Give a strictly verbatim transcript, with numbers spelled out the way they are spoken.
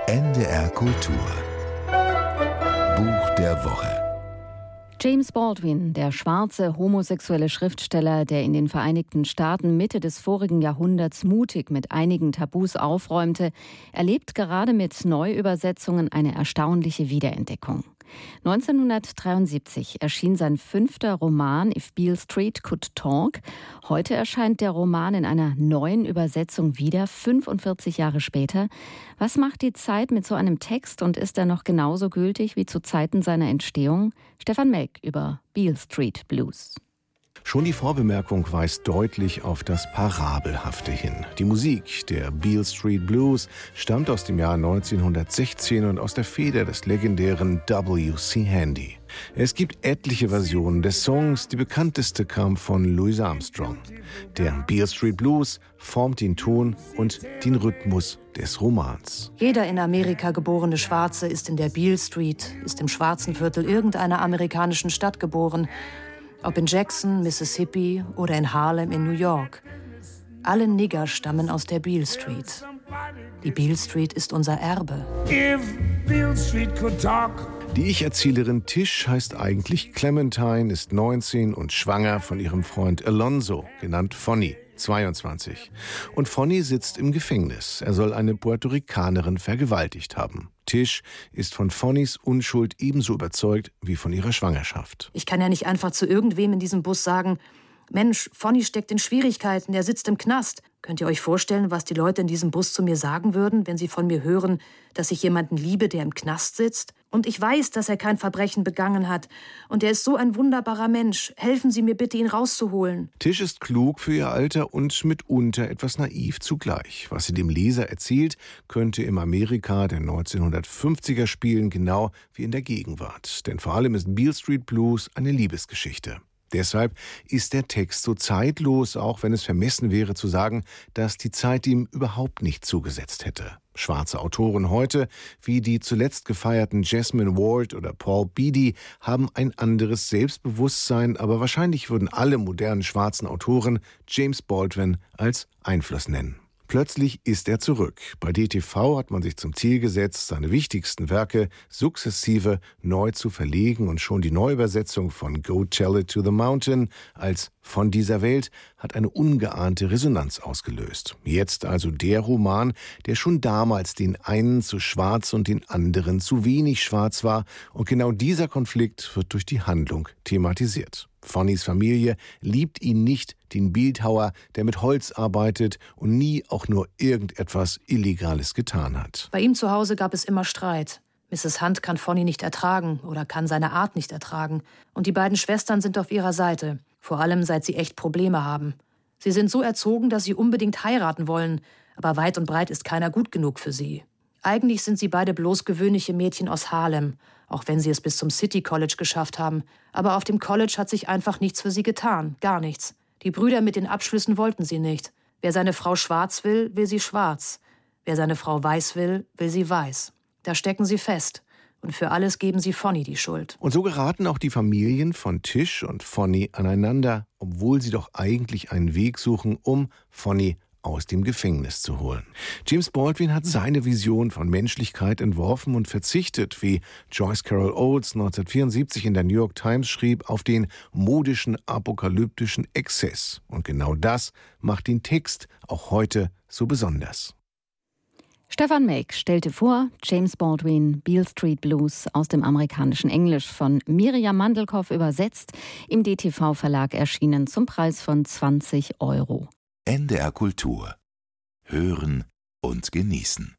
N D R Kultur. Buch der Woche. James Baldwin, der schwarze homosexuelle Schriftsteller, der in den Vereinigten Staaten Mitte des vorigen Jahrhunderts mutig mit einigen Tabus aufräumte, erlebt gerade mit Neuübersetzungen eine erstaunliche Wiederentdeckung. neunzehnhundertdreiundsiebzig erschien sein fünfter Roman If Beale Street Could Talk. Heute erscheint der Roman in einer neuen Übersetzung wieder, fünfundvierzig Jahre später. Was macht die Zeit mit so einem Text und ist er noch genauso gültig wie zu Zeiten seiner Entstehung? Stefan Melk über Beale Street Blues. Schon die Vorbemerkung weist deutlich auf das Parabelhafte hin. Die Musik der Beale Street Blues stammt aus dem Jahr neunzehnhundertsechzehn und aus der Feder des legendären W C Handy. Es gibt etliche Versionen des Songs, die bekannteste kam von Louis Armstrong. Der Beale Street Blues formt den Ton und den Rhythmus des Romans. Jeder in Amerika geborene Schwarze ist in der Beale Street, ist im schwarzen Viertel irgendeiner amerikanischen Stadt geboren. Ob in Jackson, Mississippi oder in Harlem in New York. Alle Nigger stammen aus der Beale Street. Die Beale Street ist unser Erbe. Die Ich-Erzählerin Tish heißt eigentlich Clementine, ist neunzehn und schwanger von ihrem Freund Alonzo, genannt Fonny, zweiundzwanzig. Und Fonny sitzt im Gefängnis. Er soll eine Puerto Ricanerin vergewaltigt haben. Tish ist von Fonnys Unschuld ebenso überzeugt wie von ihrer Schwangerschaft. Ich kann ja nicht einfach zu irgendwem in diesem Bus sagen, Mensch, Fonny steckt in Schwierigkeiten, der sitzt im Knast. Könnt ihr euch vorstellen, was die Leute in diesem Bus zu mir sagen würden, wenn sie von mir hören, dass ich jemanden liebe, der im Knast sitzt? Und ich weiß, dass er kein Verbrechen begangen hat. Und er ist so ein wunderbarer Mensch. Helfen Sie mir bitte, ihn rauszuholen. Tish ist klug für ihr Alter und mitunter etwas naiv zugleich. Was sie dem Leser erzählt, könnte im Amerika der neunzehnhundertfünfziger spielen, genau wie in der Gegenwart. Denn vor allem ist Beale Street Blues eine Liebesgeschichte. Deshalb ist der Text so zeitlos, auch wenn es vermessen wäre zu sagen, dass die Zeit ihm überhaupt nicht zugesetzt hätte. Schwarze Autoren heute, wie die zuletzt gefeierten Jasmine Ward oder Paul Beatty, haben ein anderes Selbstbewusstsein, aber wahrscheinlich würden alle modernen schwarzen Autoren James Baldwin als Einfluss nennen. Plötzlich ist er zurück. Bei D T V hat man sich zum Ziel gesetzt, seine wichtigsten Werke sukzessive neu zu verlegen und schon die Neuübersetzung von Go Tell It to the Mountain als Von dieser Welt hat eine ungeahnte Resonanz ausgelöst. Jetzt also der Roman, der schon damals den einen zu schwarz und den anderen zu wenig schwarz war, und genau dieser Konflikt wird durch die Handlung thematisiert. Fonnys Familie liebt ihn nicht, den Bildhauer, der mit Holz arbeitet und nie auch nur irgendetwas Illegales getan hat. Bei ihm zu Hause gab es immer Streit. Misses Hunt kann Fonny nicht ertragen oder kann seine Art nicht ertragen. Und die beiden Schwestern sind auf ihrer Seite, vor allem seit sie echt Probleme haben. Sie sind so erzogen, dass sie unbedingt heiraten wollen, aber weit und breit ist keiner gut genug für sie. Eigentlich sind sie beide bloß gewöhnliche Mädchen aus Harlem, auch wenn sie es bis zum City College geschafft haben. Aber auf dem College hat sich einfach nichts für sie getan, gar nichts. Die Brüder mit den Abschlüssen wollten sie nicht. Wer seine Frau schwarz will, will sie schwarz. Wer seine Frau weiß will, will sie weiß. Da stecken sie fest. Und für alles geben sie Fonny die Schuld. Und so geraten auch die Familien von Tish und Fonny aneinander, obwohl sie doch eigentlich einen Weg suchen, um Fonny aus dem Gefängnis zu holen. James Baldwin hat seine Vision von Menschlichkeit entworfen und verzichtet, wie Joyce Carol Oates neunzehnhundertvierundsiebzig in der New York Times schrieb, auf den modischen, apokalyptischen Exzess. Und genau das macht den Text auch heute so besonders. Stefan Melk stellte vor, James Baldwin, Beale Street Blues aus dem amerikanischen Englisch von Miriam Mandelkow übersetzt, im D T V-Verlag erschienen zum Preis von zwanzig Euro. N D R Kultur. Hören und genießen.